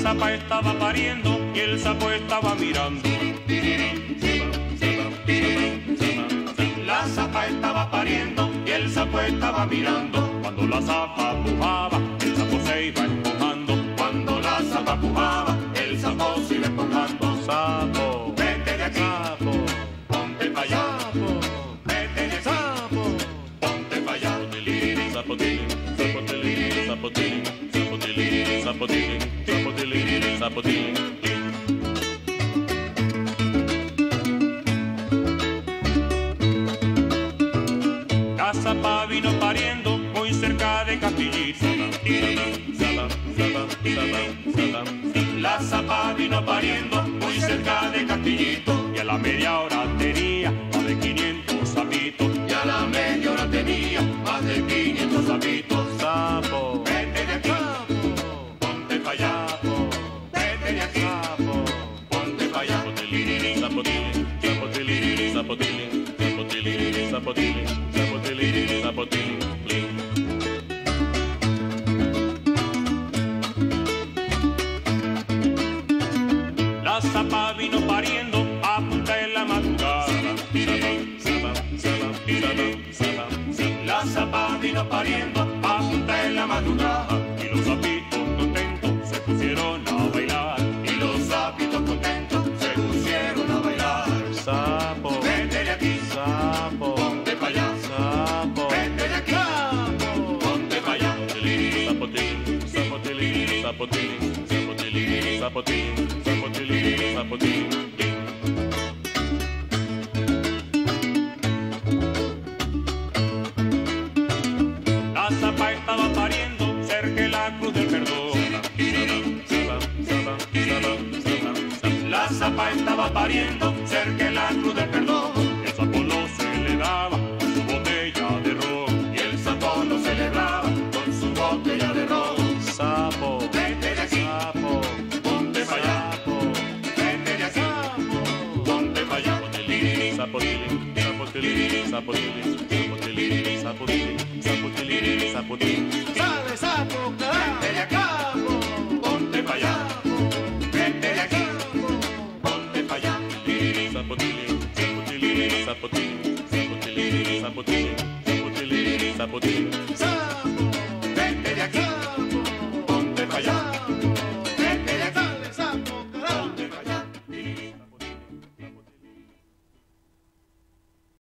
zapa estaba pariendo y el sapo estaba mirando. La zapa estaba pariendo y el sapo estaba mirando. Cuando la zapa pujaba, el sapo se iba empujando. Cuando la zapa pujaba, el sapo se iba empujando. Sapo, vete de aquí. Sapo, ponte pa' allá. Sapo, vete de aquí. Sapo, ponte pa' allá. Zapotilín, zapotilín, zapotilín, zapotilín, zapotilín, zapotilín, zapotilín. La zapa vino pariendo muy cerca de Castillito. La zapa vino pariendo muy cerca de Castillito. Y a la media hora tenía más de 500 sapitos. Y a la media hora tenía más de 500 sapitos. Sapo, vete de aquí. Sapo, ponte pa' allá. Sapo, vete de aquí. Sapo, ponte pa' allá. Zapotilín, zapotilín, zapotilín, zapotilín, zapotilín, zapotilín, zapotilín, zapotilín. La zapa vino pariendo a punta de la madrugada. La zapa vino pariendo a punta de la madrugada. Y los sapitos contentos se pusieron a bailar. Y los sapitos contentos se pusieron a bailar. Sapo, vete de aquí. Sapo, ponte pa' allá. Sapo, vete de aquí. Sapo, ponte pa' allá. Zapotilín, zapotilín, zapotilín, zapotilín, zapotilín, zapotilín, zapotilín. La zapa estaba pariendo cerca de la cruz del perdón. La zapa estaba pariendo cerca de la cruz del perdón. El sapo lo celebraba con su botella de ron. Y el sapo lo celebraba con su botella de ron. Sapo, vete de aquí. Sapo, ponte pa' allá. Sapo, vete de aquí. Sapo, ponte pa' allá. Zapotilín, zapotilín, zapotilín, zapotilín, zapotilín, zapotilín, zapotilín. Sale sapo, carajo.